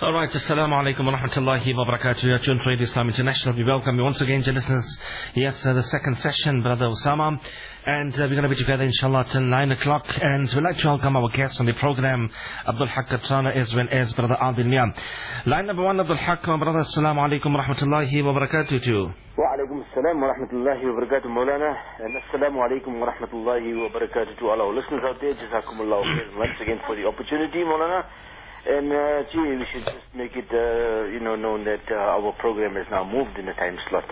All right, Assalamu alaikum wa rahmatullahi wa barakatuh. You're tuned to Radio Islam International. We welcome you once again, dear listeners. Yes, the second session, Brother Osama. And we're going to be together, inshallah, till 9 o'clock. And we'd like to welcome our guests on the program, Abdul Haq Katrana, as well as Brother Adil Mia. Line number one, Abdul Haq, Brother, Assalamu alaikum wa rahmatullahi wa barakatuh to you. Wa alaikum assalam wa rahmatullahi wa barakatuh, Maulana. And assalamu alaikum wa rahmatullahi wa barakatuh to all our listeners out there. Jazakumullah khairan once again for the opportunity, Maulana. And we should just make it, known that our program is now moved in the time slot.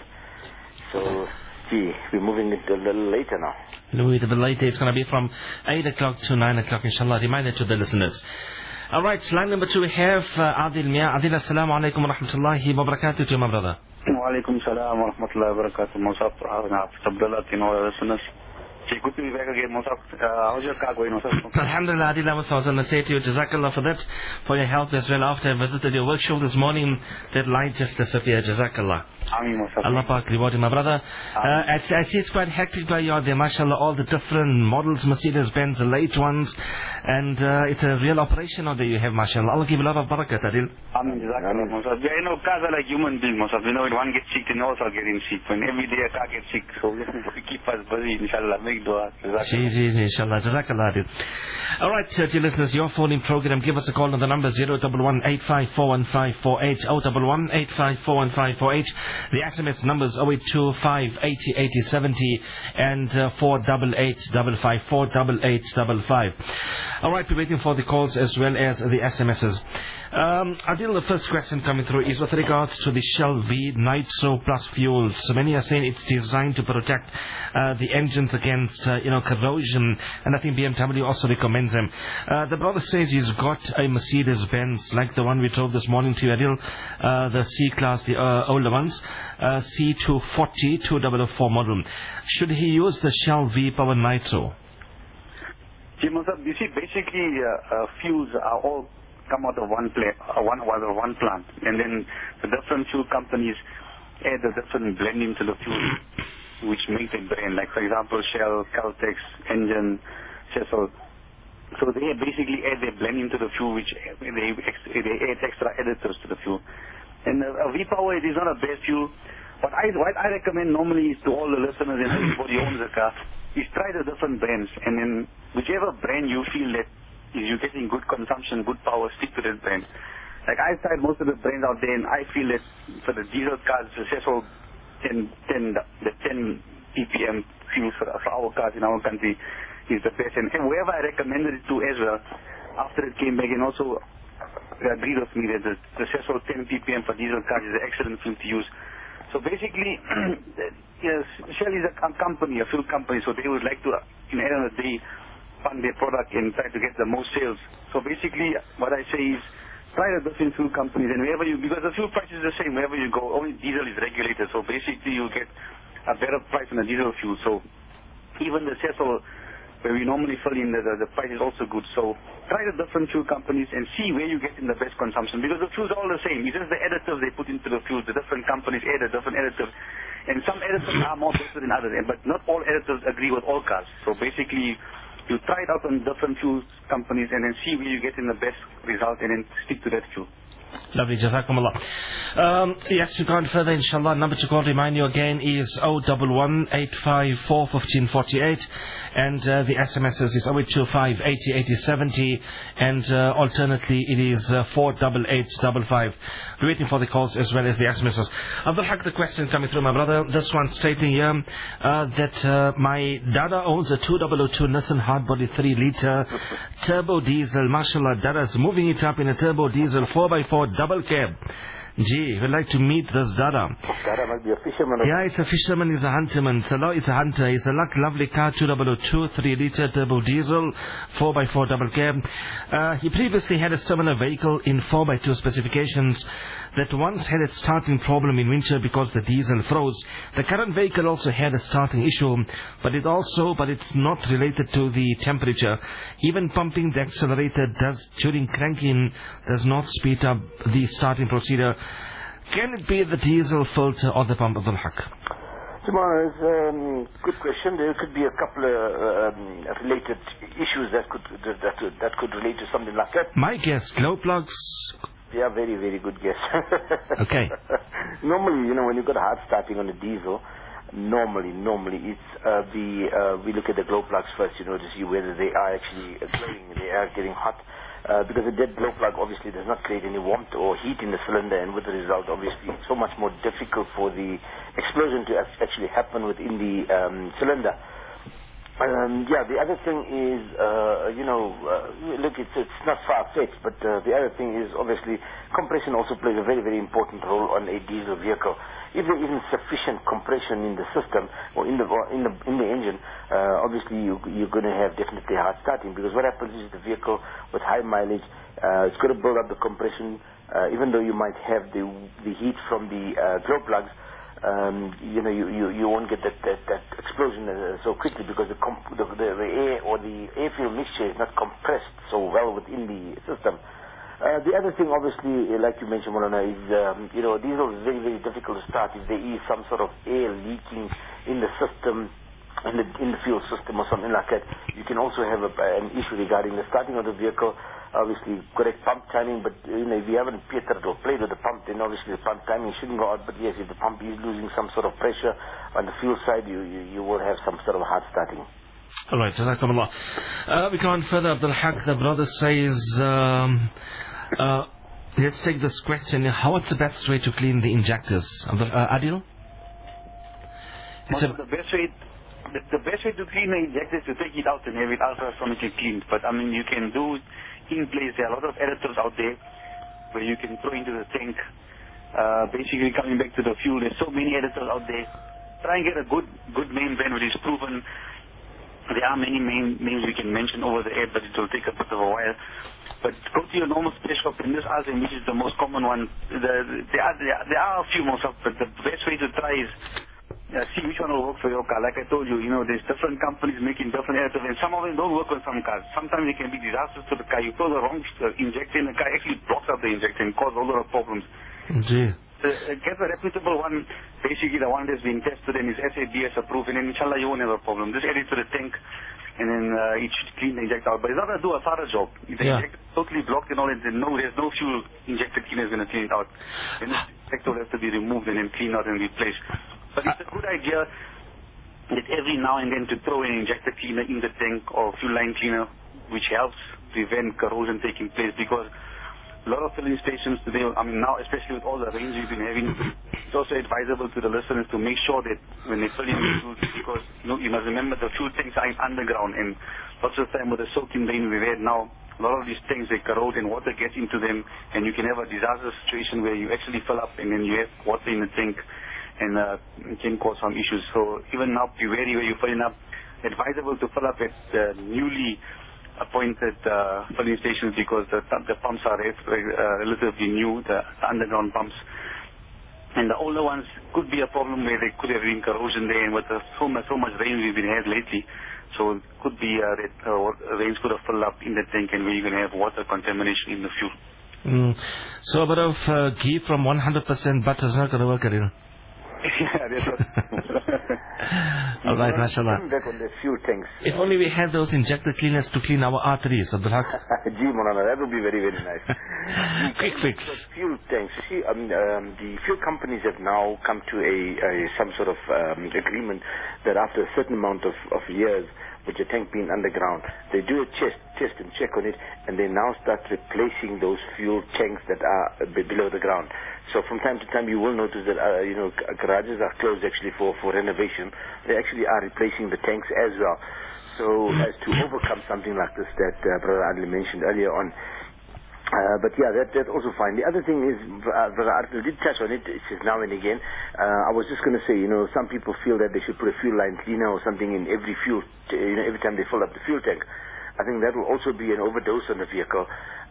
So, we're moving it a little later now. A little bit later. It's going to be from 8 o'clock to 9 o'clock, inshallah. Reminder to the listeners. All right, line number two, we have Adil Mia. Adil, assalamu alaikum wa rahmatullahi wa barakatuh to you, my brother. Wa alaikum salam wa rahmatullahi wa barakatuh. Musab, Abdullah, and all the listeners. Good to be back again, Musab. How's your car going, Musab? Alhamdulillah, Adil, I was going to say to you, Jazakallah for that, for your help as well. After I visited your workshop this morning, that light just disappeared. Jazakallah. Ameen, Musab. Allah Pak reward you, my brother. I see it's quite hectic by you out there, mashallah, all the different models, Mercedes-Benz, the late ones, and it's a real operation out there you have, mashallah. Allah give you a lot of barakat, Adil. Ameen, Jazakallah, Musab. Yeah, cars are like human beings, Musab. When one gets sick, then also getting sick. When every day a car gets sick, so we keep us busy, inshallah. Make dua. Inshallah. Jazakallah, Adil. All right, dear listeners, your phone-in program. Give us a call on the number 011-854-1548, 011-854-1548. The SMS numbers 0825-80-80-70 and 488-55, 488-55. All right, we're waiting for the calls as well as the SMSs. Adil, the first question coming through is with regards to the Shell V Nitro Plus fuel. So many are saying it's designed to protect the engines against corrosion, and I think BMW also recommends them. The brother says he's got a Mercedes-Benz like the one we drove this morning to you, Adil, the C-Class, the older ones, C240 2004 model. Should he use the Shell V Power Nitro? You see, basically, fuels are all come out of one plant, and then the different fuel companies add a different blending to the fuel, which makes it brand. Like, for example, Shell, Caltex, Engine, Cecil. So they basically add their blending to the fuel, which they add extra additives to the fuel. And a V-Power, it is not a bad fuel. What I recommend normally is to all the listeners and everybody who owns a car, is try the different brands, and then whichever brand you feel that is you're getting good consumption, good power, stick to that brand. Like, I've tried most of the brands out there, and I feel that for the diesel cars, the Cecil 10 ppm fuel for our cars in our country is the best. And whoever I recommended it to as well, after it came back, and also agreed with me that the Cecil 10 ppm for diesel cars is an excellent fuel to use. So basically, yes, Shell is a company, a fuel company, so they would like to, in the end of the day, fund their product and try to get the most sales. So basically, what I say is, try the different fuel companies, and wherever because the fuel price is the same wherever you go, only diesel is regulated, so basically you get a better price on the diesel fuel. So even the Cecil, where we normally fill in, the price is also good. So try the different fuel companies and see where you get in the best consumption, because the fuels are all the same. It's just the additives they put into the fuels. The different companies add a different additive, and some additives are more better than others, but not all additives agree with all cars. So basically, you try it out on different fuel companies and then see where you get in the best result, and then stick to that fuel. Lovely, Jazakumullah. Yes, we're going further, inshallah. Number to call, remind you again, is 011-854-1548. And the SMS is 0825-80-80-70. And alternately, it is 488-55. We're waiting for the calls as well as the SMSs. Abdul Haq, the question coming through, my brother. This one stating here that my dada owns a 2002 Nissan Hardbody 3-liter turbo diesel. Mashallah, dada's moving it up in a turbo diesel 4x4 double cab. Gee, we'd like to meet this Dada. Dada must be a fisherman. Yeah, it's a fisherman, he's a hunterman. It's a hunter. It's a lovely car, 2002, 3-liter turbo diesel, 4x4 double cab. He previously had a similar vehicle in 4x2 specifications that once had its starting problem in winter because the diesel froze. The current vehicle also had a starting issue, but it's not related to the temperature. Even pumping the accelerator during cranking does not speed up the starting procedure. Can it be the diesel filter or the pump, Abdul Haq? Tomorrow is good question. There could be a couple of related issues that could relate to something like that. My guess, glow plugs Yeah, very, very good guess. Okay. Normally, when you've got a hard starting on a diesel, normally it's we look at the glow plugs first, to see whether they are actually glowing, they are getting hot. Because a dead glow plug obviously does not create any warmth or heat in the cylinder, and with the result, obviously, it's so much more difficult for the explosion to actually happen within the cylinder. The other thing is, look, it's not far-fetched, but the other thing is obviously compression also plays a very, very important role on a diesel vehicle. If there isn't sufficient compression in the system or in the engine, obviously you're going to have definitely hard starting, because what happens is the vehicle with high mileage, it's going to build up the compression, even though you might have the heat from the glow plugs. You won't get that explosion so quickly, because the air or the air-fuel mixture is not compressed so well within the system. The other thing, obviously, like you mentioned, Molana, is diesel is very, very difficult to start if there is some sort of air leaking in the system, in the fuel system or something like that. You can also have an issue regarding the starting of the vehicle. Obviously, correct pump timing, but if you haven't petered or played with the pump, then obviously the pump timing shouldn't go out. But yes, if the pump is losing some sort of pressure on the fuel side, you will have some sort of hard starting. All right, Jazakumullah. We go on further. Abdul Haq, the brother says, let's take this question. What's the best way to clean the injectors? Adil? The best way to clean the injector is to take it out and have it ultrasonically cleaned. But you can do in place. There are a lot of additives out there where you can throw into the tank. Basically, coming back to the fuel, there's so many additives out there. Try and get a good main brand which is proven. There are many main names we can mention over the air, but it will take a bit of a while. But go to your normal space shop and just ask them which is the most common one. There are a few more stuff, but the best way to try is see which one will work for your car. Like I told you, there's different companies making different additives, and some of them don't work on some cars. Sometimes it can be disastrous to the car. You throw the wrong injector in the car, actually blocks up the injector and causes a lot of problems. Gee. Get a reputable one, basically the one that's been tested and is SABS approved, and then inshallah you won't have a problem. Just add it to the tank, and then it should clean the injector out. But it's not going to do a thorough job. If the injector is totally blocked and all, there's no fuel injector cleaner is going to clean it out. Then the injector will have to be removed and then cleaned out and replaced. But it's a good idea that every now and then to throw an injector cleaner in the tank or fuel line cleaner, which helps prevent corrosion taking place, because a lot of filling stations today, now especially with all the rains we've been having, it's also advisable to the listeners to make sure that when they fill in the fuel, because you must remember the fuel tanks are underground, and lots of time with the soaking rain we've had now, a lot of these tanks, they corrode and water gets into them, and you can have a disaster situation where you actually fill up and then you have water in the tank, and it can cause some issues. So even now, be wary where you're filling up. Advisable to fill up at newly appointed filling stations, because the pumps are relatively new, the underground pumps. And the older ones could be a problem where there could have been corrosion there, and with so much rain we've been had lately, so it could be that rains could have filled up in the tank, and where you're going to have water contamination in the fuel. So a bit of ghee from 100% butter is not going to work, Adil. Yeah, that's what. All right, mashallah. Back on the fuel tanks. If only we had those injector cleaners to clean our arteries, Abdul Haq. Gee, Molana, that would be very, very nice. Quick fix. Fuel tanks. You see, the fuel companies have now come to some sort of agreement that after a certain amount of years, with your tank being underground, they do a test and check on it, and they now start replacing those fuel tanks that are below the ground. So from time to time, you will notice that garages are closed actually for renovation. They actually are replacing the tanks as well. So as to overcome something like this that Brother Adil mentioned earlier on. But yeah, that's also fine. The other thing is, Brother Adil did touch on it. It's just now and again. I was just going to say, some people feel that they should put a fuel line cleaner or something in every fuel, every time they fill up the fuel tank. I think that will also be an overdose on the vehicle.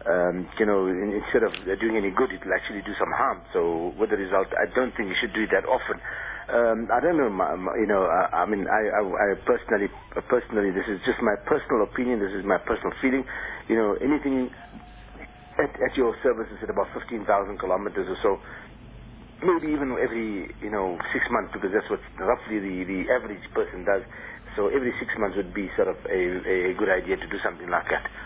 Instead of doing any good, it will actually do some harm. So with the result, I don't think you should do it that often. I don't know, I personally, this is just my personal opinion, this is my personal feeling. Anything at your services at about 15,000 kilometers or so, maybe even every 6 months, because that's what roughly the average person does. So every 6 months would be sort of a good idea to do something like that.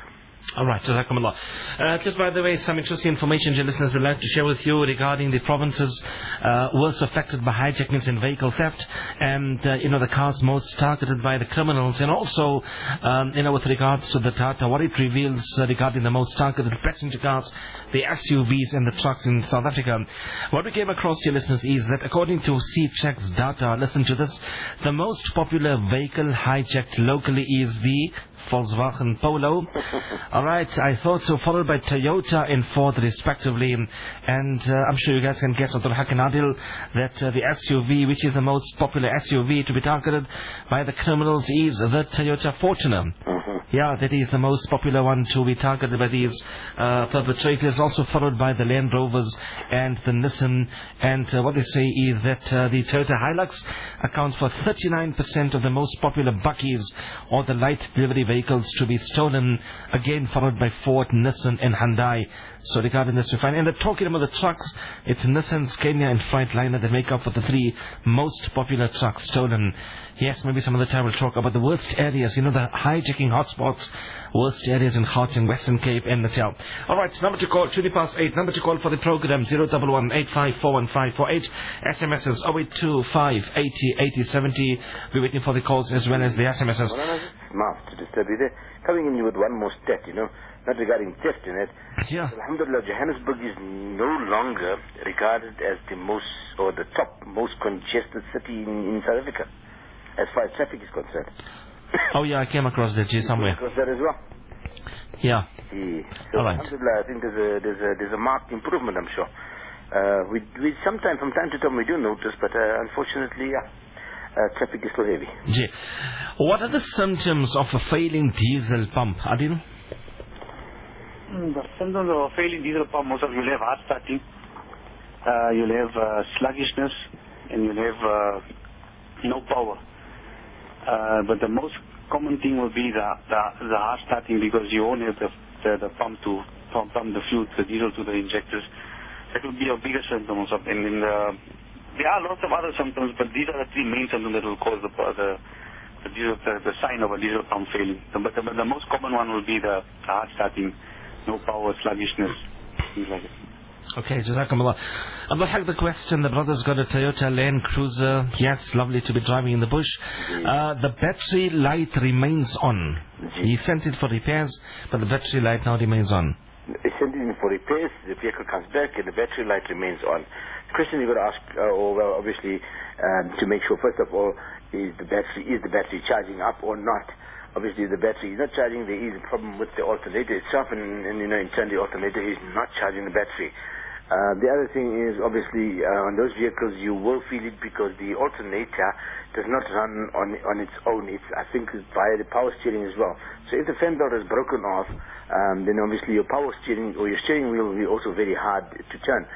All right, Jazakumullah. Just by the way, some interesting information your listeners would like to share with you regarding the provinces worst affected by hijackings and vehicle theft, and the cars most targeted by the criminals, and also with regards to the data, what it reveals regarding the most targeted passenger cars, the SUVs and the trucks in South Africa. What we came across, your listeners, is that according to C-Check's data, listen to this, the most popular vehicle hijacked locally is the Volkswagen Polo. Alright, I thought so, followed by Toyota and Ford respectively. And I'm sure you guys can guess, Abdul Haq and Adil, that the SUV, which is the most popular SUV to be targeted by the criminals, is the Toyota Fortuner. Yeah, that is the most popular one to be targeted by these perpetrators, also followed by the Land Rovers and the Nissan. And what they say is that the Toyota Hilux accounts for 39% of the most popular bakkies, or the light delivery vehicles to be stolen, again followed by Ford, Nissan and Hyundai. So regarding this we find, and talking about the trucks, it's Nissan, Scania and Freightliner that make up for the three most popular trucks stolen. Yes, maybe some other time we'll talk about the worst areas, the hijacking hotspots, worst areas in Gauteng, Western Cape and Natal. Alright, number to call, 8, number to call for the program, 011-8541-548, SMSs 0825 80 80 70. We're waiting for the calls as well as the SMSs. Maaf to disturb you there. Coming in with one more stat, not regarding theft in it. Yeah. Alhamdulillah, Johannesburg is no longer regarded as the most, or the top most congested city in South Africa, as far as traffic is concerned. Oh yeah, I came across that, somewhere. Across that as well. Yeah. So all right. Alhamdulillah, I think there's a marked improvement, I'm sure. We from time to time we do notice, but unfortunately, traffic is still heavy. Gee. What are the symptoms of a failing diesel pump, Adil? The symptoms of a failing diesel pump, most of you'll have hard starting, you'll have sluggishness, and you'll have no power. But the most common thing will be the hard starting, because you won't have the pump to pump the fuel, the diesel to the injectors. That will be your biggest symptoms. And then there are lots of other symptoms, but these are the three main symptoms that will cause the sign of a diesel pump failing. But the most common one will be the hard starting, no power, sluggishness, things like that. Okay, Jazakumullah. Abdul Haq, the question, the brother's got a Toyota Land Cruiser. Yes, lovely to be driving in the bush. The battery light remains on. He sent it for repairs, but the battery light now remains on. He sent it in for repairs, the vehicle comes back and the battery light remains on. The question you've got to ask, obviously, to make sure, first of all, is the battery charging up or not? Obviously, the battery is not charging. There is a problem with the alternator itself, and in turn, the alternator is not charging the battery. The other thing is, obviously, on those vehicles, you will feel it because the alternator does not run on its own. I think it's via the power steering as well. So if the fan belt is broken off, then obviously your power steering or your steering wheel will be also very hard to turn.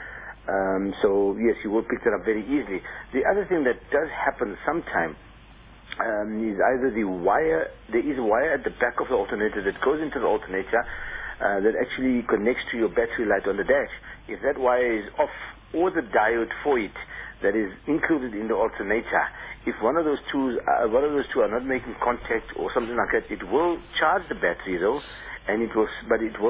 So yes, you will pick that up very easily. The other thing that does happen sometimes is either there is a wire at the back of the alternator that goes into the alternator that actually connects to your battery light on the dash. If that wire is off, or the diode for it that is included in the alternator, if one of those two are not making contact or something like that, it will charge the battery though, and it will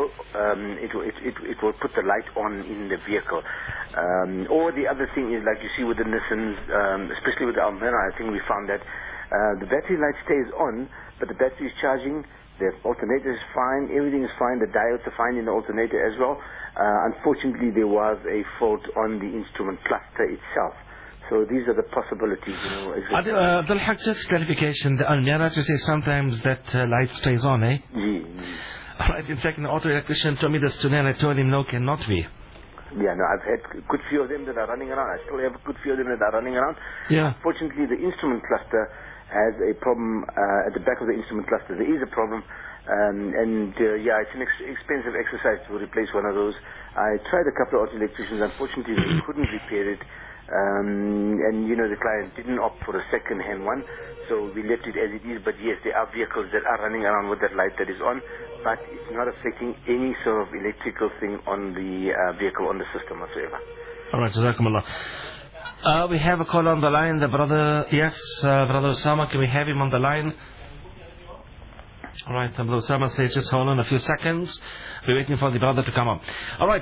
put the light on in the vehicle. Or the other thing is, like you see with the Nissans, especially with the Almera, I think we found that the battery light stays on, but the battery is charging, the alternator is fine, everything is fine, the diodes are fine in the alternator as well. Unfortunately, there was a fault on the instrument cluster itself. So these are the possibilities, Abdul Haq, just clarification, the Almera, you say sometimes that light stays on, eh? Right, in fact, an auto electrician told me this today, and I told him, no, cannot be. Yeah, no, I've had a good few of them that are running around. I still have a good few of them that are running around. Yeah. Fortunately, the instrument cluster has a problem at the back of the instrument cluster. There is a problem, yeah, it's an expensive exercise to replace one of those. I tried a couple of auto electricians. Unfortunately, they couldn't repair it. And the client didn't opt for a second-hand one, so we left it as it is. But yes, there are vehicles that are running around with that light that is on, but it's not affecting any sort of electrical thing on the vehicle, on the system whatsoever. All right, Jazakumullah. We have a call on the line. The brother, yes, Brother Osama, can we have him on the line? All right, Abdul Samad says just hold on a few seconds. We're waiting for the brother to come up. All right.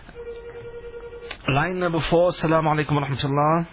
Line number 4. Assalamu alaikum wa rahmatullah.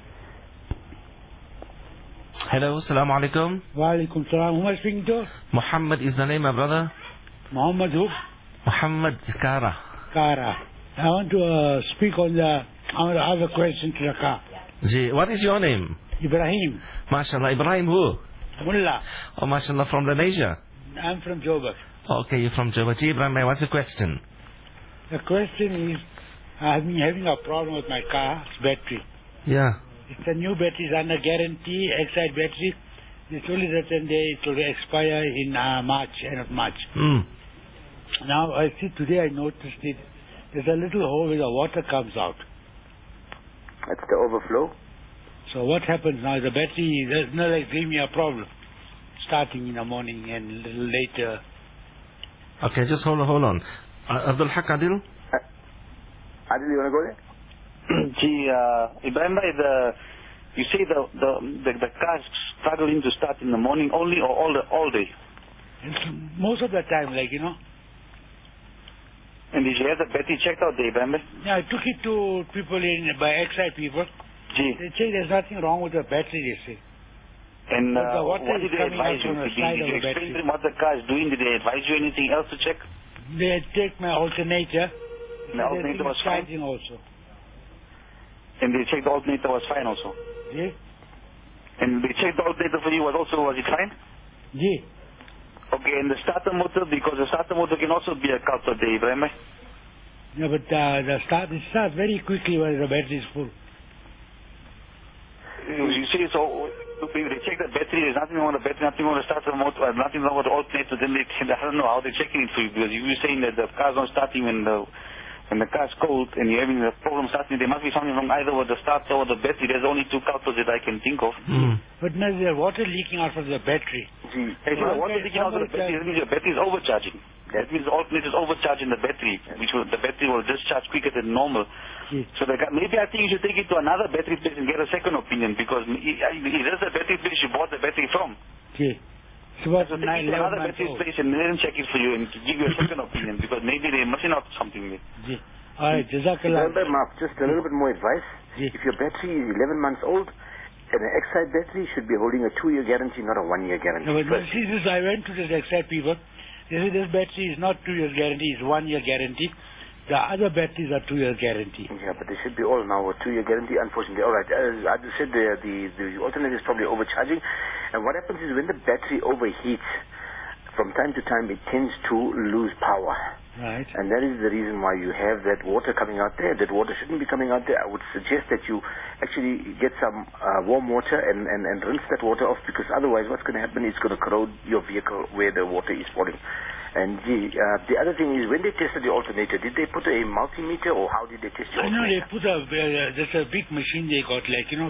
Hello, assalamu alaikum. Wa alaikum salam. Who am I speaking to? Muhammad is the name, my brother. Muhammad who? Muhammad Kara. Kara. I want to speak on the... I want to ask a question to the car. Ji, what is your name? Ibrahim. MashaAllah. Ibrahim who? Mullah. Oh, MashaAllah, from Malaysia. I'm from Joburg. Okay, you're from Joburg. Ji, Ibrahim, what's the question? The question is, I've been having a problem with my car's battery. Yeah. It's a new battery, it's under guarantee, Exide battery. It's only written there, it will expire in March, end of March. Now, I see today I noticed it. There's a little hole where the water comes out. That's the overflow. So what happens now? The battery does not like give me a problem. Starting in the morning and a little later. Okay, just hold on. Abdul Haq Adil? Adil, you want to go there? Ibrahim bhai, you say the car's struggling to start in the morning only or all day? Most of the time, like, you know. And did you have the battery checked out there, Ibrahim bhai? Yeah, I took it to people by Exide people. They say there's nothing wrong with the battery, they say. And what did they advise you? Did you explain to them what the car is doing? Did they advise you anything else to check? They take my alternator. The alternator was fine? Also. And they checked the alternator was fine also? Yeah. And they checked the alternator for you was it fine? Yeah. Okay, and the starter motor, because the starter motor can also be a culprit there, Ibrahim bhai. Yeah, but it starts very quickly when the battery is full. You see, so if they check the battery, there's nothing wrong with the battery, nothing wrong with the starter motor, nothing wrong with the alternator, then I don't know how they're checking it for you, because if you're saying that the car's not starting when the car's cold and you're having a problem starting, there must be something wrong either with the starter or the battery. There's only two culprits that I can think of. But now there's water leaking out of the battery. Hey, so the water leaking out of the battery, that means your battery is overcharging. That means the alternator is overcharging the battery, the battery will discharge quicker than normal. So maybe I think you should take it to another battery place and get a second opinion, because if that's the battery place you bought the battery from. Okay. So what's take it to another battery place and let them check it for you and give you a second opinion, because maybe they're missing out something there. Alright, Jazakallah. Just a little bit more advice. If your battery is 11 months old, an Exide battery should be holding a 2-year guarantee, not a 1-year guarantee. No, but see, I went to the Exide people. They say this battery is not 2 years guarantee, it's 1 year guarantee. The other batteries are 2 year guarantee. Yeah, but they should be all now a 2-year guarantee, unfortunately. All right, as I said, the alternator is probably overcharging. And what happens is when the battery overheats, from time to time it tends to lose power. Right. And that is the reason why you have that water coming out there. That water shouldn't be coming out there. I would suggest that you actually get some warm water and rinse that water off, because otherwise what's going to happen is going to corrode your vehicle where the water is falling. And the other thing is, when they tested the alternator, did they put a multimeter or how did they test your alternator? No, they put there's a big machine they got, like, you know,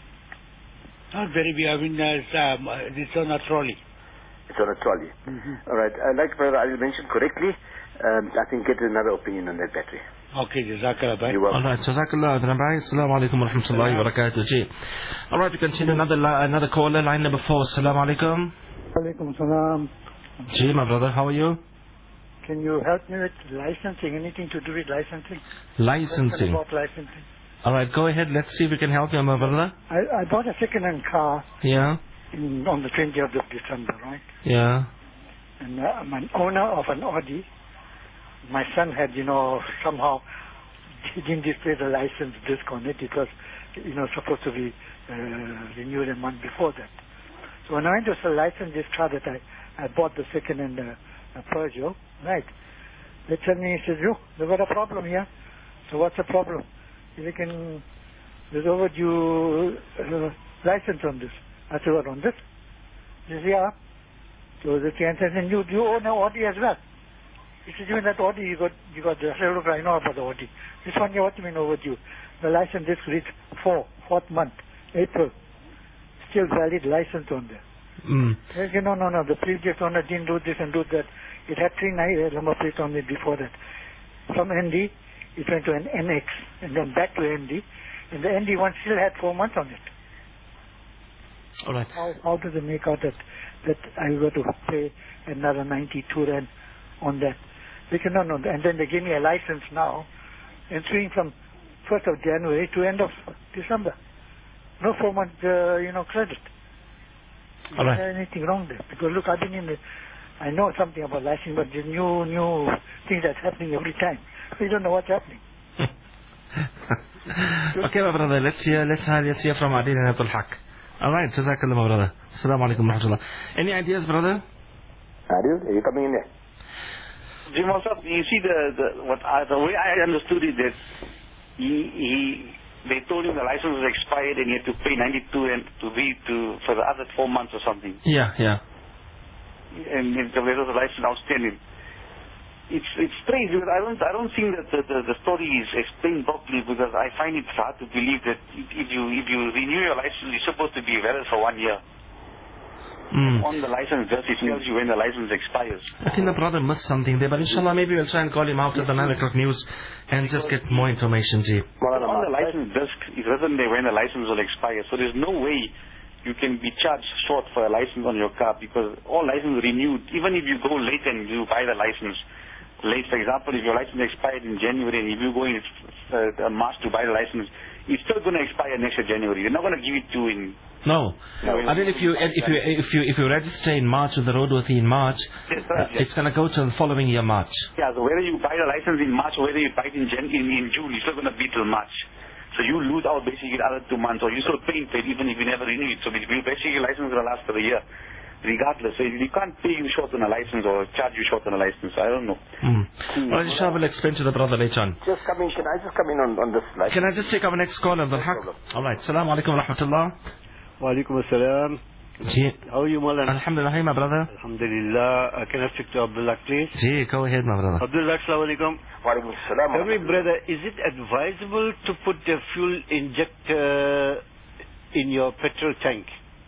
not very big, I mean, it's on a trolley. It's on a trolley. All right. Like Brother Ali mentioned correctly, I think get another opinion on that battery. Okay, Jazakallah, bye. All right, Jazakallah, bye. Assalamu alaikum wa rahmatullahi wa barakatuh. All right, we continue another caller, line number 4. Assalamu alaikum. Alaikum salam. Ji, my brother, how are you? Can you help me with licensing? Anything to do with licensing? Licensing. Licensing. All right, go ahead. Let's see if we can help you, my brother. I bought a second-hand car. Yeah. On the 20th of December, right? Yeah. And I'm an owner of an Audi. My son had, somehow he didn't display the license disc on it. It was, supposed to be renewed a month before that. So when I went to sell license this car that I bought the second-hand Peugeot, right? They tell me, he says, they've got a problem here. So what's the problem? There's overdue license on this. I said, what, on this? He says, yeah. So the answer says, you own an Audi as well. He says, even that Audi you got the, I said, look, I know about the Audi. This one, what do you mean overdue? The license is reached fourth month, April. Still valid license on there. They say, no, the previous owner didn't do this and do that. It had 3 number plates on it before that. From ND, it went to an NX, and then back to ND. And the ND one still had 4 months on it. All right. How does it make out that that I got to pay another 92 rand on that. They said, no. And then they gave me a license now, entering from 1st of January to end of December. No 4-month, credit. All right. Is there anything wrong there? Because look, I've been I know something about licensing, but there's new things that's happening every time. We don't know what's happening. Okay, my brother, let's hear from Adil and Abdul Haq. Alright, Jazakallah, my brother. Assalamu alaikum wa rahmatullah. Any ideas, brother? Adil, are you coming in there? Jim, you see the way I understood it, that they told him the license was expired and he had to pay 92 and for the other 4 months or something. Yeah. And there was a license outstanding. It's strange because I don't think that the story is explained properly, because I find it hard to believe that if you renew your license, you're supposed to be valid for 1 year. On the license, just it tells you when the license expires. I think the brother missed something there, but inshallah maybe we'll try and call him after the 9 o'clock news and just get more information, Ji. On the license disc, it's written there when the license will expire, so there's no way you can be charged short for a license on your car, because all license renewed, even if you go late and you buy the license late. For example, if your license expired in January and if you go in March to buy the license, it's still going to expire next year January. They're not going to give it to you in... No. I mean, if you register in March with the roadworthy in March, it's going to go to the following year March. Yeah, so whether you buy the license in March or whether you buy it in June, it's still going to be till March. So you lose out basically the other 2 months, or you still paying for it even if you never renew it. So basically your license is going to last for the year, regardless. So you can't pay you short on a license or charge you short on a license. I don't know. Well, inshallah, we'll explain to the brother later on. Can I just come in on this license? Can I just take our next call, Abdul Haq? Alright, Assalamu alaikum wa rahmatullah. Wa alaikum assalam. How are you, Maulana? Alhamdulillah, hi, my brother. Alhamdulillah. Can I speak to Abdul Haq, please? Ji, go ahead, my brother. Abdul Haq, assalamu alaikum. Wa alaikum assalam. Tell me, brother, is it advisable to put a fuel injector in your petrol tank?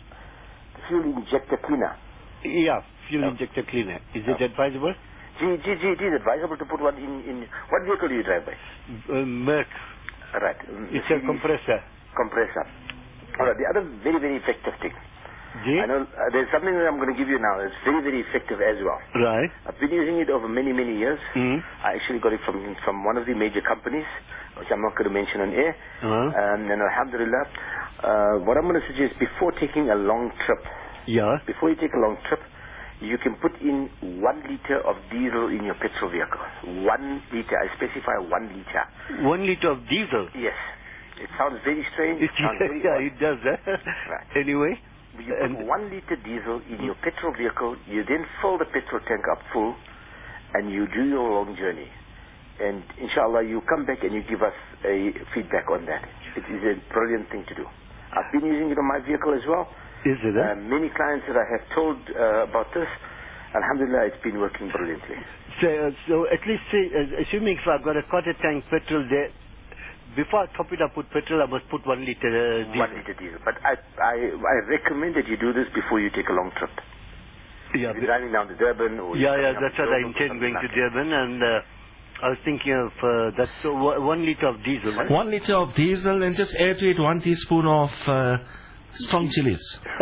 Fuel injector cleaner? Yeah, fuel injector cleaner. Is it advisable? It is advisable to put one in... What vehicle do you drive by? Merc. Right. It's a compressor. Compressor. All right, the other very, very effective thing. I know there's something that I'm going to give you now that's very, very effective as well. Right. I've been using it over many, many years. I actually got it from one of the major companies, which I'm not going to mention on air. And alhamdulillah, what I'm going to suggest, before taking a long trip, before you take a long trip, you can put in 1 liter of diesel in your petrol vehicle. 1 liter. I specify 1 liter. 1 liter of diesel? Yes. It sounds very strange. It does. Right. Anyway. You put 1 liter diesel in your petrol vehicle, you then fill the petrol tank up full, and you do your long journey. And inshallah, you come back and you give us a feedback on that. It is a brilliant thing to do. I've been using it on my vehicle as well. Is it? Many clients that I have told about this, alhamdulillah, it's been working brilliantly. So at least say, assuming if I've got a quarter tank petrol there, before I top it up with petrol, I must put 1 liter diesel. 1 liter diesel. But I recommend that you do this before you take a long trip. Yeah. If you're driving down to Durban or... that's what I intend going to Durban, and I was thinking of that. So 1 liter of diesel. Right? 1 liter of diesel, and just add to it 1 teaspoon of strong chilies.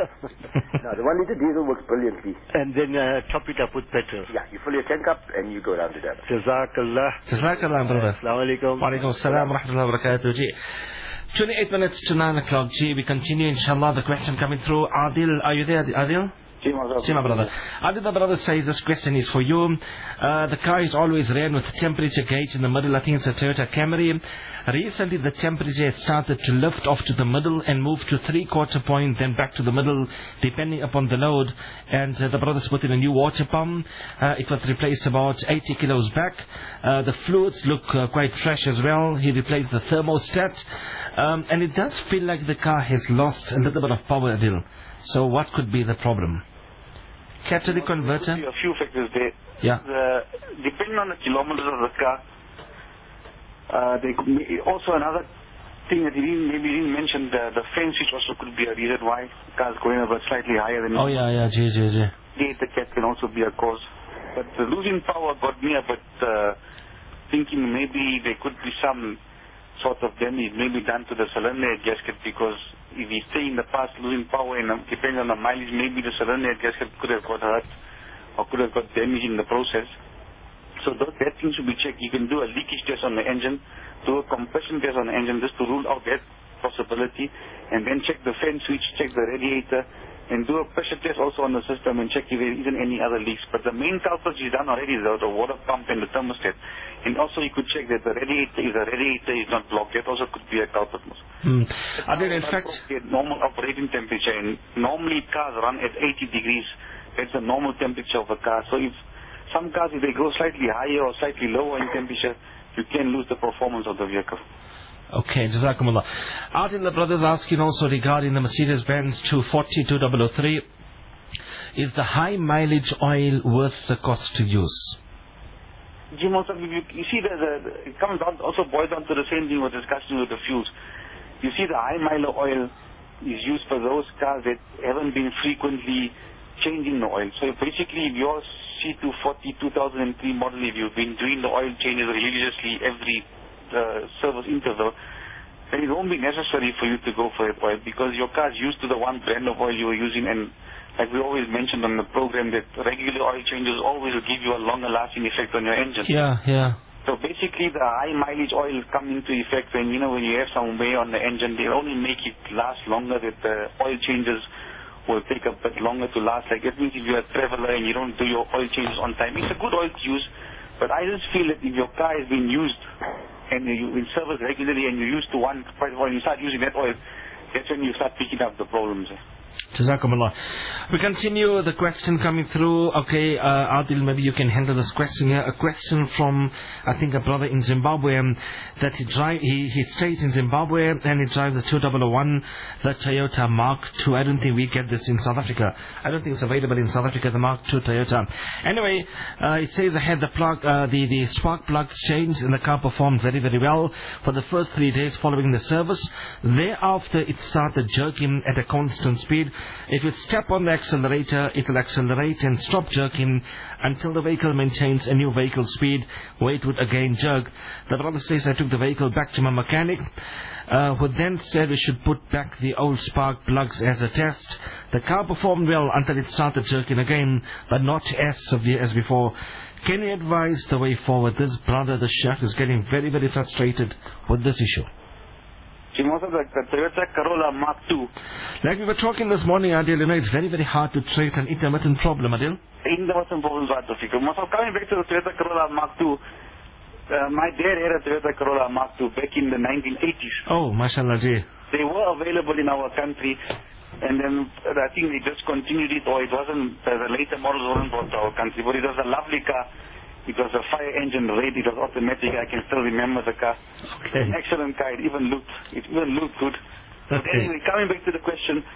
No, the 1 liter diesel works brilliantly. And then top it up with petrol. Yeah, you fill your tank up and you go down to Durban. Jazakallah. Jazakallah, brother. Assalamu alaikum. Wa alaikum assalam wa rahmatullahi wa barakatuh. 28 minutes to 9 o'clock. We continue, inshallah. The question coming through. Adil, are you there, Adil? My brother. Adil, the brother says this question is for you. The car is always ran with temperature gauge in the middle. I think it's a Toyota Camry. Recently, the temperature has started to lift off to the middle and move to 3/4 point, then back to the middle, depending upon the load. And the brothers put in a new water pump. It was replaced about 80 kilos back. The fluids look quite fresh as well. He replaced the thermostat. And it does feel like the car has lost a little bit of power, Adil. So what could be the problem? Catalytic converter? There could be a few factors there. Yeah. Depending on the kilometers of the car, there could be also another thing that he didn't mention, the fan switch also could be a reason why cars going a bit slightly higher than... Oh, yeah. The cat can also be a cause. But the losing power got me a bit thinking maybe there could be some sort of damage may be done to the cylinder head gasket, because if we stay in the past losing power and depending on the mileage, maybe the cylinder head gasket could have got hurt or could have got damaged in the process. So that thing should be checked. You can do a leakage test on the engine, do a compression test on the engine just to rule out that possibility, and then check the fan switch, check the radiator, and do a pressure test also on the system and check if there isn't any other leaks. But the main culprit is done already, the water pump and the thermostat. And also you could check that the radiator, if the radiator is not blocked, that also could be a culprit. I did, in fact, normal operating temperature, and normally cars run at 80 degrees. That's the normal temperature of a car. So if some cars, if they go slightly higher or slightly lower in temperature, you can lose the performance of the vehicle. Okay, Jazakumullah. Adil, the brothers asking also regarding the Mercedes-Benz 240 2003. Is the high mileage oil worth the cost to use? Jim, also, you see, it comes down, also boils down to the same thing we're discussing with the fuels. You see, the high mileage oil is used for those cars that haven't been frequently changing the oil. So basically, if your C240 2003 model, if you've been doing the oil changes religiously every service interval, then it won't be necessary for you to go for that oil, because your car is used to the one brand of oil you were using. And like we always mentioned on the program, that regular oil changes always will give you a longer lasting effect on your engine. Yeah. So basically, the high mileage oil come into effect when when you have some wear on the engine. They only make it last longer, that the oil changes will take a bit longer to last. Like, that means if you're a traveler and you don't do your oil changes on time, it's a good oil to use. But I just feel that if your car is being used and you in service regularly and you're used to one price of oil, you start using that oil, that's when you start picking up the problems. Jazakumullah. We continue the question coming through. Okay, Adil, maybe you can handle this question here. A question from, I think, a brother in Zimbabwe, that he stays in Zimbabwe and he drives the 2001, the Toyota Mark II. I don't think we get this in South Africa. I don't think it's available in South Africa, the Mark II Toyota. Anyway, it says ahead the spark plugs changed and the car performed very, very well for the first 3 days following the service. Thereafter, it started jerking at a constant speed. If you step on the accelerator, it will accelerate and stop jerking until the vehicle maintains a new vehicle speed, where it would again jerk. The brother says, I took the vehicle back to my mechanic, who then said we should put back the old spark plugs as a test. The car performed well until it started jerking again, but not as severe as before. Can you advise the way forward? This brother, the Sheikh, is getting very, very frustrated with this issue. Also the Toyota Corolla Mark II. Like we were talking this morning, Adil, it's very, very hard to trace an intermittent problem, Adil. Intermittent problems are difficult. So coming back to the Toyota Corolla Mark II, my dad had a Toyota Corolla Mark II back in the 1980s. Oh, mashallah, ji. They were available in our country, and then I think they discontinued it, or it wasn't, the later models weren't brought to our country, but it was a lovely car. It was a fire engine red, it was automatic, I can still remember the car. Okay. An excellent car, it even looked good. But anyway, coming back to the question,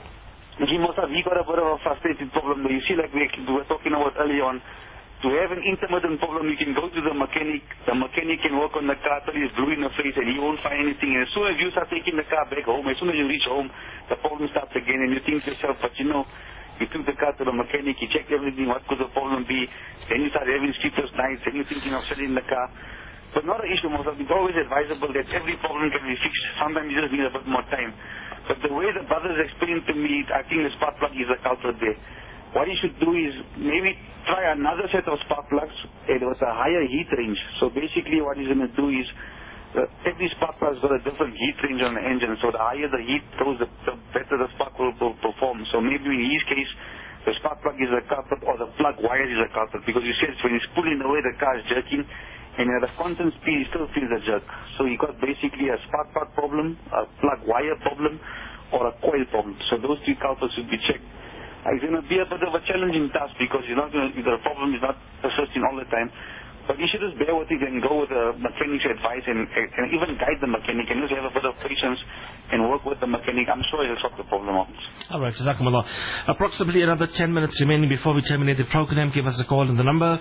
he got a bit of a frustrated problem. You see, like we were talking about earlier on, to have an intermittent problem, you can go to the mechanic can work on the car till he's blue in the face and he won't find anything. And as soon as you start taking the car back home, as soon as you reach home, the problem starts again, and you think to yourself, but you took the car to the mechanic, you checked everything, what could the problem be? Then you start having sleepless nights, then you're thinking of selling the car. But not an issue, Mosaf. It's always advisable that every problem can be fixed. Sometimes you just need a bit more time. But the way the brothers explained to me, I think the spark plug is a culprit there. What you should do is maybe try another set of spark plugs with a higher heat range. So basically what he's going to do is, every spark plug has got a different heat range on the engine, so the higher the heat goes, the better the spark will perform. So maybe in his case, the spark plug is a culprit, or the plug wire is a culprit, because you said when he's pulling away, the car is jerking, and at a constant speed, he still feels the jerk. So he got basically a spark plug problem, a plug wire problem, or a coil problem. So those three culprits should be checked. It's going to be a bit of a challenging task, because the problem is not persisting all the time. But you should just bear with it and go with the mechanic's advice and even guide the mechanic and just have a bit of patience and work with the mechanic. I'm sure he'll solve the problem out. All right, Jazakumullah. Approximately another 10 minutes remaining before we terminate the program. Give us a call on the number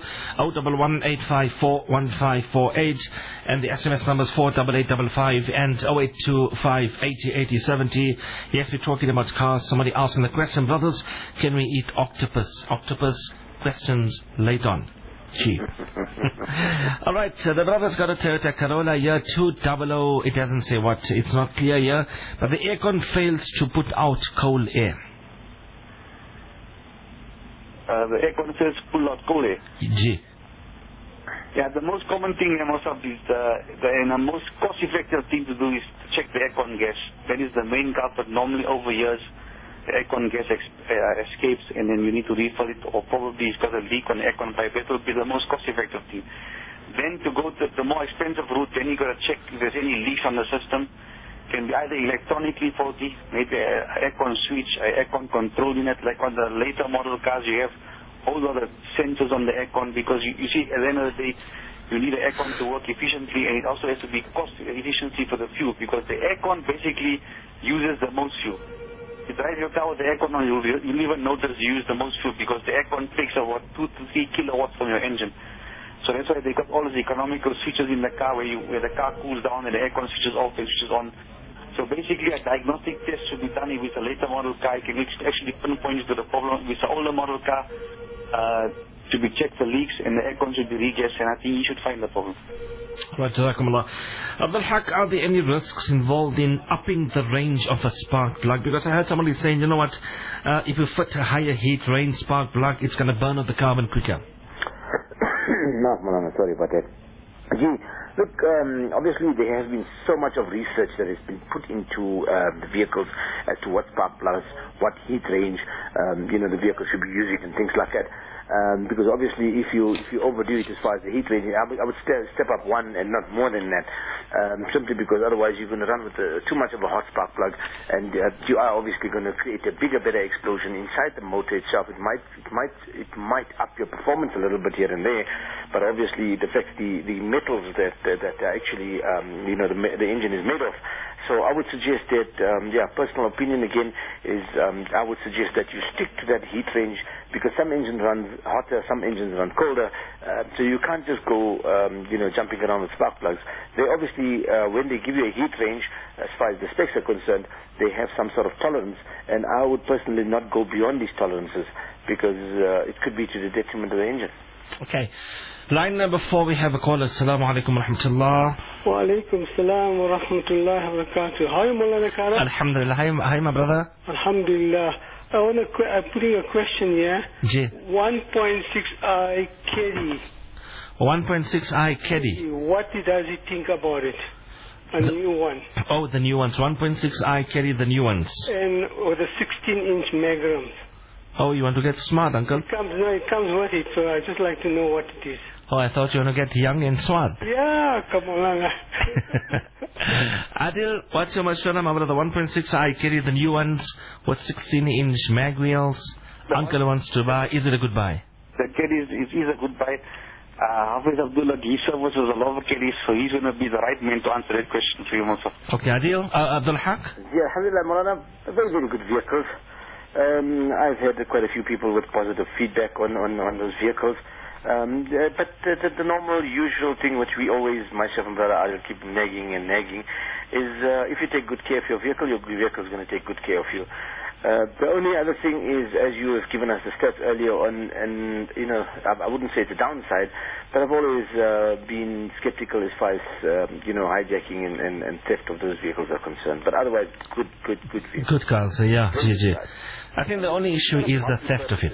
011-854-1548, and the SMS number is 48855 and 0825-808070. Yes, we're talking about cars. Somebody asking the question, brothers, can we eat octopus? Octopus questions later on. Gee. All right, the brother's got a Toyota Corolla year 200. It doesn't say what. It's not clear here. But the aircon fails to put out cold air. The aircon says pull out cold air. Gee. Yeah, the most common thing in most of these, and the most cost-effective thing to do is to check the aircon gas. That is the main culprit. Normally over years, the aircon gas escapes, and then you need to refill it, or probably it's got a leak on the aircon pipe. That will be the most cost-effective thing. Then to go to the more expensive route, then you got to check if there's any leaks on the system. Can be either electronically faulty, maybe an aircon switch, an aircon control unit, like on the later model cars you have all of the sensors on the aircon, because you see at the end of the day you need the aircon to work efficiently, and it also has to be cost efficiency for the fuel, because the aircon basically uses the most fuel. You drive your car with the aircon on, you'll even notice you use the most fuel, because the aircon takes about 2 to 3 kilowatts from your engine. So that's why they got all these economical switches in the car where the car cools down and the aircon switches off and switches on. So basically a diagnostic test should be done with a later model car. It can actually pinpoint to the problem. With an older model car, to be checked for leaks, and the aircon should be regassed, and I think you should find the problem. Right, Jazakumullah. Abdul Haq, are there any risks involved in upping the range of a spark plug? Because I heard somebody saying, you know what, if you fit a higher heat range spark plug, it's going to burn up the carbon quicker. No, Malana, sorry about that. Gee, look, obviously there has been so much of research that has been put into the vehicles as to what spark plugs, what heat range, the vehicle should be using and things like that. Because obviously if you overdo it as far as the heat range, I would step up one and not more than that, simply because otherwise you're going to run with too much of a hot spark plug, and you are obviously going to create a better explosion inside the motor itself. It might up your performance a little bit here and there, but obviously it affects the metals that actually the engine is made of. So I would suggest that, personal opinion again is I would suggest that you stick to that heat range, because some engines run hotter, some engines run colder, so you can't just go, jumping around with spark plugs. They obviously, when they give you a heat range, as far as the specs are concerned, they have some sort of tolerance, and I would personally not go beyond these tolerances, because it could be to the detriment of the engine. Okay. Line number 4, we have a caller. Assalamu alaikum wa rahmatullah. Wa alaikum salam wa rahmatullahi wa barakatuh. Hi, Mullah Kara. Alhamdulillah. Hi, my brother. Alhamdulillah. I'm putting a question here. Ji. 1.6i Caddy. 1.6i Caddy. What does he think about it? A new one. Oh, the new ones. 1.6i Caddy, the new ones. And the 16-inch Magnums. Oh, you want to get smart, uncle? It comes with it, so I just like to know what it is. Oh, I thought you want to get young and smart. Yeah, come on. Adil, what's your mashwara, my brother? 1.6i Caddy, the new ones with 16-inch mag wheels. Uncle wants to buy. Is it a good buy? The Caddy is a good buy. Hafiz Abdullah, he services a lot of Caddies, so he's going to be the right man to answer that question for you, Musa. Okay, Adil. Abdul Haq? Yeah, alhamdulillah, Maulana, very, very good vehicles. I've had quite a few people with positive feedback on those vehicles. But the normal, usual thing which we always, myself and brother, I'll keep nagging, is if you take good care of your vehicle is going to take good care of you. The only other thing is, as you have given us the stats earlier on, and I wouldn't say it's a downside, but I've always been skeptical as far as hijacking and theft of those vehicles are concerned. But otherwise, good vehicles. Good cars, yeah. GG. I think the only issue is the theft of it.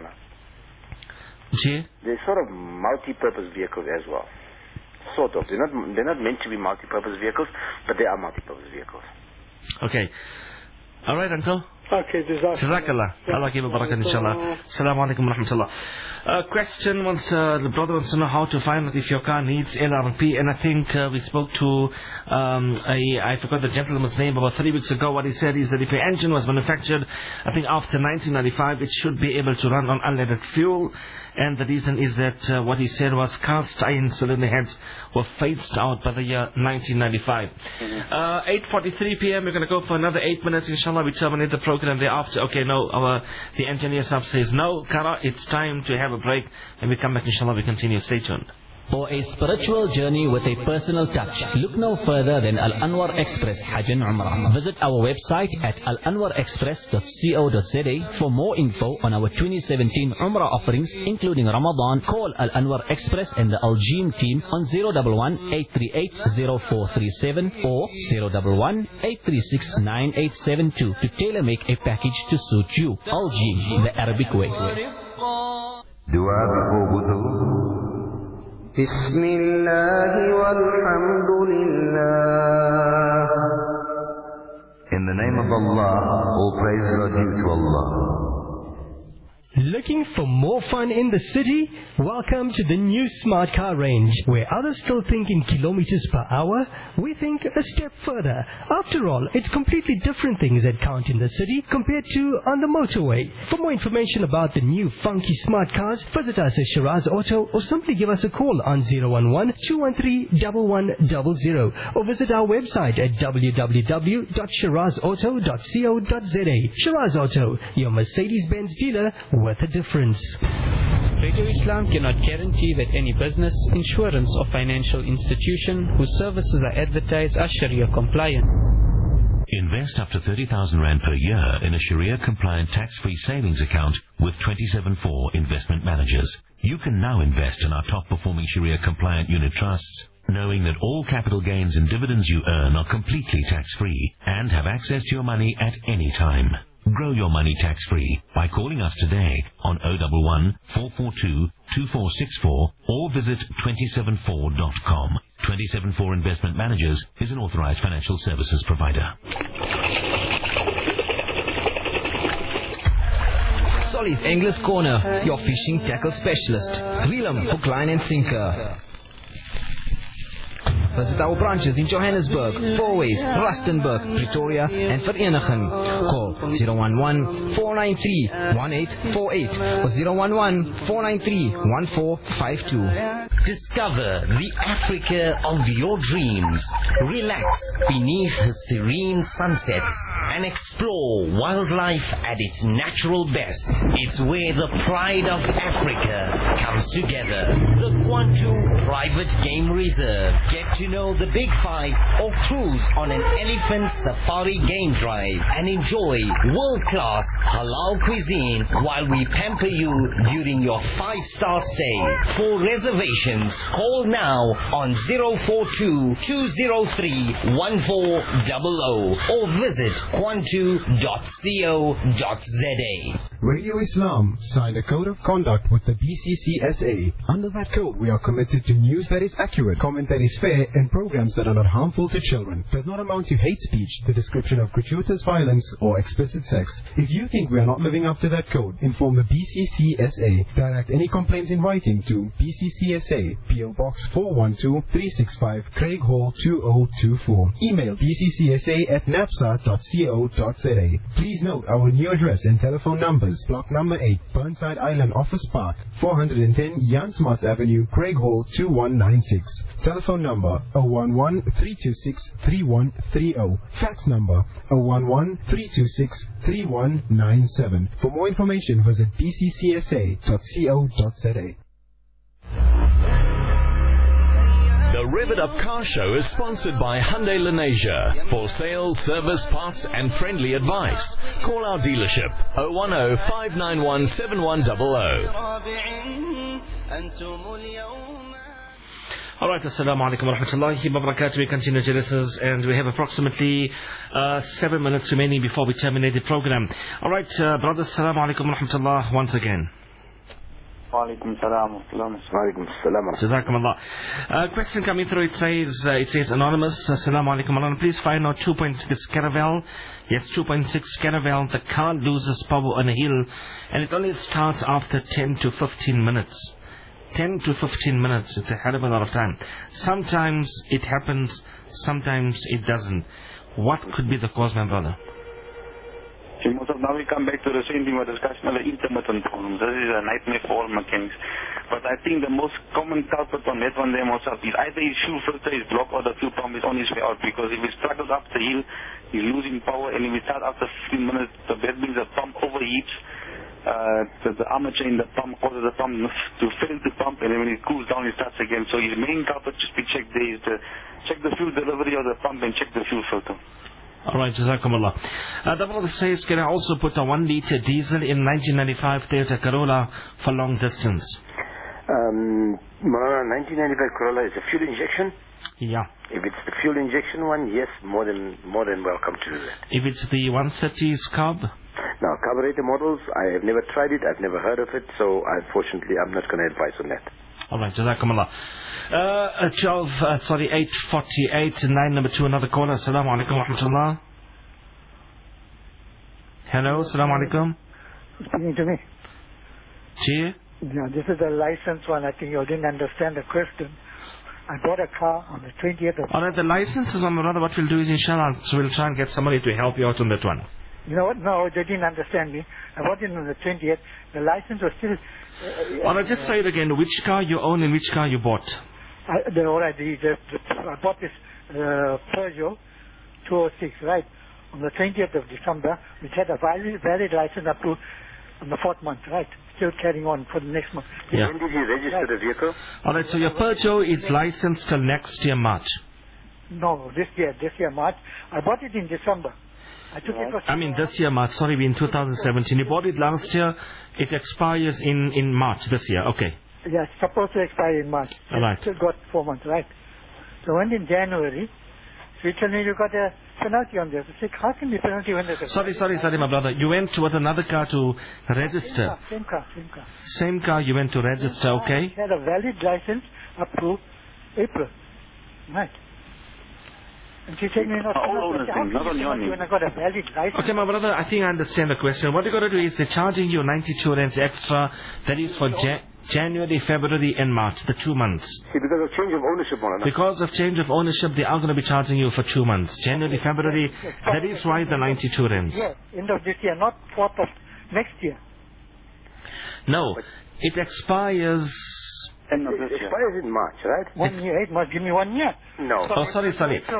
G? They're sort of multi-purpose vehicles as well. Sort of. They're not meant to be multi-purpose vehicles, but they are multi-purpose vehicles. Okay. All right, uncle. Okay, Jazakallah. Allah give a barakat, inshallah. Assalamu alaikum wa rahmatullah. Question the brother wants to know how to find out if your car needs LRP, and I think we spoke to I forgot the gentleman's name about 3 weeks ago. What he said is that if your engine was manufactured, I think after 1995, it should be able to run on unleaded fuel. And the reason is that what he said was cast iron cylinder heads were phased out by the year 1995. 8:43 p.m. We're going to go for another 8 minutes. Inshallah, we terminate the program thereafter. Okay, no, the engineer sub says no. Kara, it's time to have a break. When we come back, inshallah, we continue. Stay tuned. or a spiritual journey with a personal touch, look no further than Al Anwar Express Hajj and Umrah. Visit our website at alanwarexpress.co.za for more info on our 2017 Umrah offerings, including Ramadan. Call Al Anwar Express and the Al Jim team on 011-838-0437 or 011-836-9872 to tailor make a package to suit you. Al Jim, the Arabic way. Dua before wudu. Bismillah walhamdulillah. In the name of Allah, all praises are due to Allah. Looking for more fun in the city? Welcome to the new Smart Car range, where others still think in kilometers per hour, we think a step further. After all, it's completely different things that count in the city compared to on the motorway. For more information about the new funky smart cars, visit us at Shiraz Auto or simply give us a call on 011-213-1100 or visit our website at www.shirazauto.co.za. Shiraz Auto, your Mercedes-Benz dealer with a difference. Radio Islam cannot guarantee that any business, insurance or financial institution whose services are advertised are Sharia compliant. Invest up to 30,000 Rand per year in a Sharia-compliant tax-free savings account with 274 investment managers. You can now invest in our top-performing Sharia-compliant unit trusts, knowing that all capital gains and dividends you earn are completely tax-free and have access to your money at any time. Grow your money tax-free by calling us today on 011-442-2464 or visit 274.com. 274 Investment Managers is an authorized financial services provider. Solly's Anglers Corner, your fishing tackle specialist. Reel 'em, hook, line and sinker. Visit our branches in Johannesburg, Fourways, Rustenburg, Pretoria and Vereeniging. Call 011-493-1848 or 011-493-1452. Discover the Africa of your dreams. Relax beneath the serene sunsets and explore wildlife at its natural best. It's where the pride of Africa comes together. The Kwantu Private Game Reserve. Get to know the Big Five or cruise on an elephant safari game drive and enjoy world-class halal cuisine while we pamper you during your 5-star stay. For reservations, call now on 042-203-1400 or visit kwantu.co.za. Radio Islam signed a code of conduct with the BCCSA. Under that code, we are committed to news that is accurate, comment that is fair, and programs that are not harmful to children. Does not amount to hate speech, the description of gratuitous violence, or explicit sex. If you think we are not living up to that code, inform the BCCSA. Direct any complaints in writing to BCCSA, PO Box 412-365, Craig Hall 2024. Email bccsa@napsa.co.za. Please note our new address and telephone numbers. Block number 8, Burnside Island Office Park, 410 Jan Smuts Avenue, Craig Hall 2196. Telephone number 011-326-3130. Fax number 011-326-3197. For more information, visit bccsa.co.za. The Rev It Up Car Show is sponsored by Hyundai Lenasia. For sales, service, parts and friendly advice, call our dealership 010-591-7100. Alright, assalamu alaikum wa rahmatullahi wa barakatuh. We continue to listen, and we have approximately 7 minutes remaining before we terminate the program. Alright, brothers, assalamu alaikum wa rahmatullah once again. Walaikum salam. Walaikum salam. Jazakumullah. Question coming through, it says anonymous, assalamu alaikum wa rahmatullah. Please find out 2.6 Caravel. Yes, 2.6 Caravel. The car loses power on a hill, and it only starts after 10 to 15 minutes. 10 to 15 minutes, it's a hell of a lot of time. Sometimes it happens, sometimes it doesn't. What could be the cause, my brother? Now we come back to the same thing we're discussing of the intermittent problems. This is a nightmare for all mechanics. But I think the most common culprit on that one there myself is either his fuel filter is blocked or the fuel pump is on his way out, because if he struggles up the hill, he's losing power, and if he starts after 15 minutes, that means the pump overheats. the armature in the pump causes the pump to fail to pump, and then when it cools down, it starts again. So his main culprit should be checked there is to check the fuel delivery of the pump and check the fuel filter. Alright, Jazakumullah. The brother says, can I also put a 1 litre diesel in 1995 Toyota Corolla for long distance? 1995 Corolla is a fuel injection? Yeah. If it's the fuel injection one, yes, more than welcome to do that. If it's the 130s carb? Now, carburetor models, I have never tried it, I've never heard of it, so unfortunately I'm not going to advise on that. Alright, Jazakumullah. 8:48, 9 number 2, another caller. Assalamu alaikum wa rahmatullah. Hello, assalamu alaikum. Speaking to me. Ji? Yeah, this is the license one. I think you didn't understand the question. I bought a car on the 20th of... Alright, the license is on the brother. What we'll do is, inshallah, so we'll try and get somebody to help you out on that one. You know what? No, they didn't understand me. I bought it on the 20th. The license was still... Alright, just say it again. Which car you own and which car you bought? I bought this Peugeot 206, right, on the 20th of December, which had a valid license up to on the 4th month, right? Still carrying on for the next month. Yeah. When did you register the vehicle? Alright, so your Peugeot is licensed till next year, March. No, this year March. I bought it in December. I took it for... I mean, this year, March. Sorry, we're in 2017. You bought it last year. It expires in March this year. Okay. Yeah, it's supposed to expire in March. Right. Still got 4 months, right? So when in January, so you tell me you got a penalty on this. I say, how can be penalty when there's a... Sorry, my brother. You went with another car to register. Same car. Same car you went to register, okay? It had a valid license up to April. Right. And she said, not on your name. When I got a valid license. Okay, my brother, I think I understand the question. What you got to do is they're charging you 92 rands extra. That is for January, February and March, the 2 months. See, because of change of ownership, Maulana. Because of change of ownership, they are going to be charging you for 2 months. January, February, that is why the 92 rands. Yeah, end of this year, not 4th of next year. No, it expires... It expires in March, right? 1 year, it must give me 1 year. No. Oh, sorry.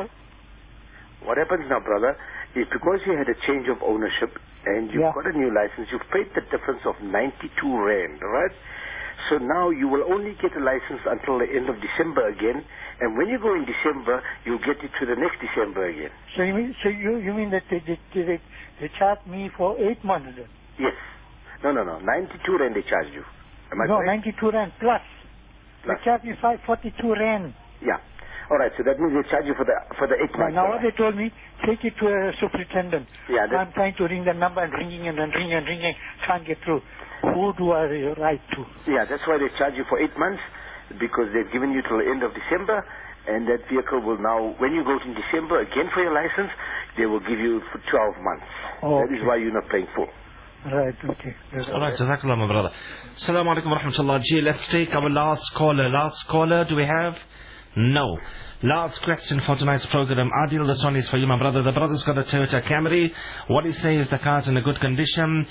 What happens now, brother, is because you had a change of ownership and you've got a new license, you've paid the difference of 92 rand, right? So now you will only get a license until the end of December again, and when you go in December, you'll get it to the next December again. So you mean that they charged me for 8 months then? Yes. No. 92 rand they charged you. Am I correct? 92 rand plus. They charged me 542 rand. Yeah. All right, so that means they charge you for the 8 months. Now what they told me, take it to a superintendent. Yeah, I'm trying to ring the number and ringing, can't get through. Who do I write to? Yeah, that's why they charge you for 8 months, because they've given you till the end of December, and that vehicle will now, when you go in December again for your license, they will give you for 12 months. Oh, that is why you're not paying full. Right, okay. Alright, Jazakallah, my brother. Assalamu alaikum wa rahmatullah. Let's take our last caller. Do we have? No. Last question for tonight's program. Adil, this one is for you, my brother. The brother's got a Toyota Camry. What he says, the car's in a good condition.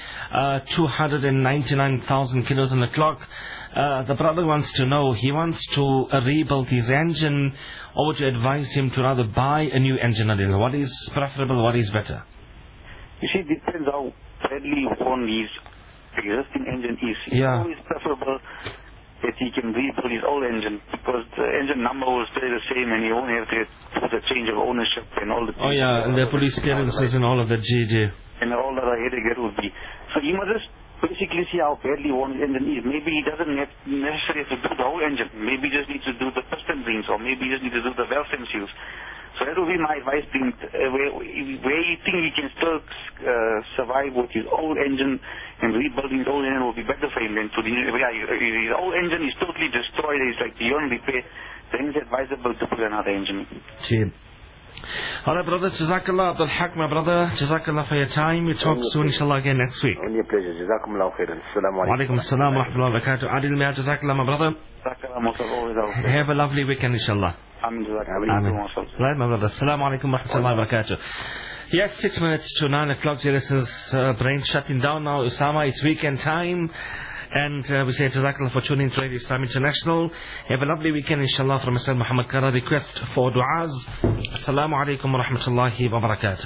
299,000 kilos on the clock. The brother wants to know, he wants to rebuild his engine, or would you advise him to rather buy a new engine, Adil? What is preferable, what is better? You see, it depends how badly worn his existing engine is. It's always preferable that he can rebuild his old engine, because the engine number will stay the same and he won't have to do the change of ownership and all the... Oh yeah, and the police clearances and all of that, GJ. And all that headache it would be. So he must just basically see how badly worn his engine is. Maybe he doesn't necessarily have to do the whole engine. Maybe he just needs to do the piston rings, or maybe he just needs to do the valve stem seals. So that would be my advice, where you think he can still survive with his old engine, and rebuilding his old engine will be better for him than to his old engine is totally destroyed, it's like beyond repair, then it's advisable to put another engine in. Alright, brothers, Jazakallah, Abdul Haq, my brother, Jazakallah for your time. We talk soon, inshallah, again next week. Only a pleasure. Jazakumullah khairan. Assalamu alaikum. Wa alaikum assalam wa rahmatullahi wa barakatuh. Adil Mia, Jazakallah, my brother. Have a lovely weekend, inshallah. Right, my brother. Assalamu alaikum wa rahmatullahi wa barakatuh. Yes, 6 minutes to 9 o'clock. This is brain shutting down now. Usama, it's weekend time. And we say Jazakallah for tuning to Radio Islam International. Have a lovely weekend, inshallah, from myself, Muhammad Kara. Request for du'as. Assalamu alaikum wa rahmatullahi wa barakatuh.